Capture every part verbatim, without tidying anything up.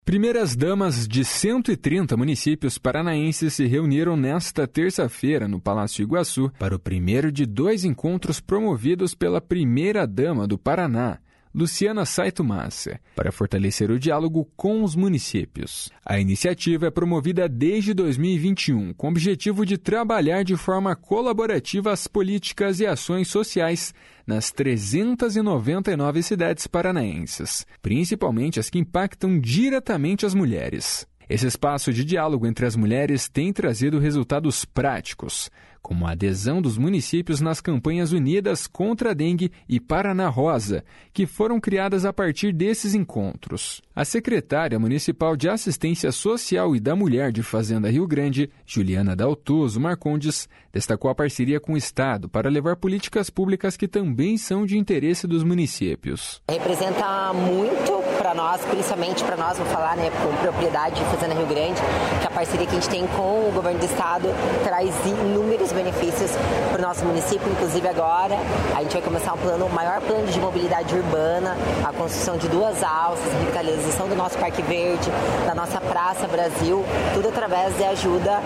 Primeiras damas de cento e trinta municípios paranaenses se reuniram nesta terça-feira no Palácio Iguaçu para o primeiro de dois encontros promovidos pela primeira-dama do Paraná, Luciana Saito Massa, para fortalecer o diálogo com os municípios. A iniciativa é promovida desde dois mil e vinte e um, com o objetivo de trabalhar de forma colaborativa as políticas e ações sociais nas trezentas e noventa e nove cidades paranaenses, principalmente as que impactam diretamente as mulheres. Esse espaço de diálogo entre as mulheres tem trazido resultados práticos, como a adesão dos municípios nas campanhas unidas contra a dengue e Paraná Rosa, que foram criadas a partir desses encontros. A secretária municipal de Assistência Social e da Mulher de Fazenda Rio Grande, Juliana Daltoso Marcondes, destacou a parceria com o Estado para levar políticas públicas que também são de interesse dos municípios. Representa muito para nós, principalmente para nós, vou falar, né, com propriedade de Fazenda Rio Grande, que a parceria que a gente tem com o governo do Estado traz inúmeros benefícios para o nosso município. Inclusive agora a gente vai começar um plano, o maior plano de mobilidade urbana, a construção de duas alças, a revitalização do nosso Parque Verde, da nossa Praça Brasil, tudo através de ajuda,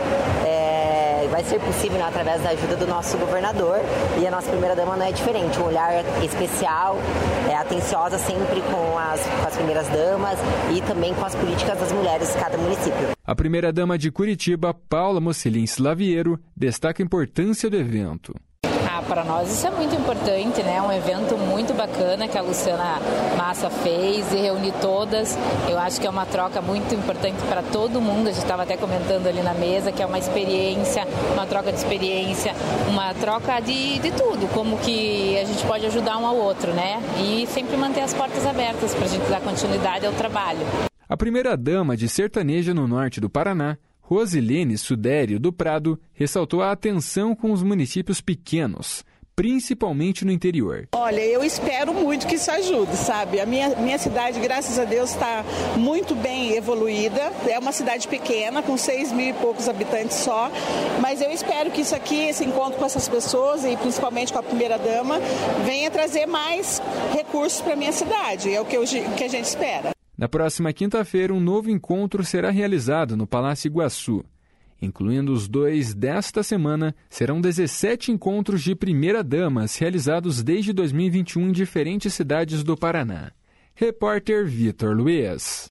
é, vai ser possível, né, através da ajuda do nosso governador, e a nossa primeira-dama não é diferente, um olhar especial, é, atenciosa sempre com as, com as primeiras-damas e também com as políticas das mulheres de cada município. A primeira-dama de Curitiba, Paula Mocelin Slaviero, destaca a importância do evento. Ah, para nós isso é muito importante, né? Um evento muito bacana que a Luciana Massa fez e reunir todas. Eu acho que é uma troca muito importante para todo mundo. A gente estava até comentando ali na mesa que é uma experiência, uma troca de experiência, uma troca de, de tudo, como que a gente pode ajudar um ao outro, né? E sempre manter as portas abertas para a gente dar continuidade ao trabalho. A primeira-dama de Sertaneja no norte do Paraná, Rosilene Sudério do Prado, ressaltou a atenção com os municípios pequenos, principalmente no interior. Olha, eu espero muito que isso ajude, sabe? A minha, minha cidade, graças a Deus, está muito bem evoluída. É uma cidade pequena, com seis mil e poucos habitantes só, mas eu espero que isso aqui, esse encontro com essas pessoas, e principalmente com a primeira-dama, venha trazer mais recursos para a minha cidade. É o que, eu, que a gente espera. Na próxima quinta-feira, um novo encontro será realizado no Palácio Iguaçu. Incluindo os dois desta semana, serão dezessete encontros de primeira-damas realizados desde dois mil e vinte e um em diferentes cidades do Paraná. Repórter Vitor Luiz.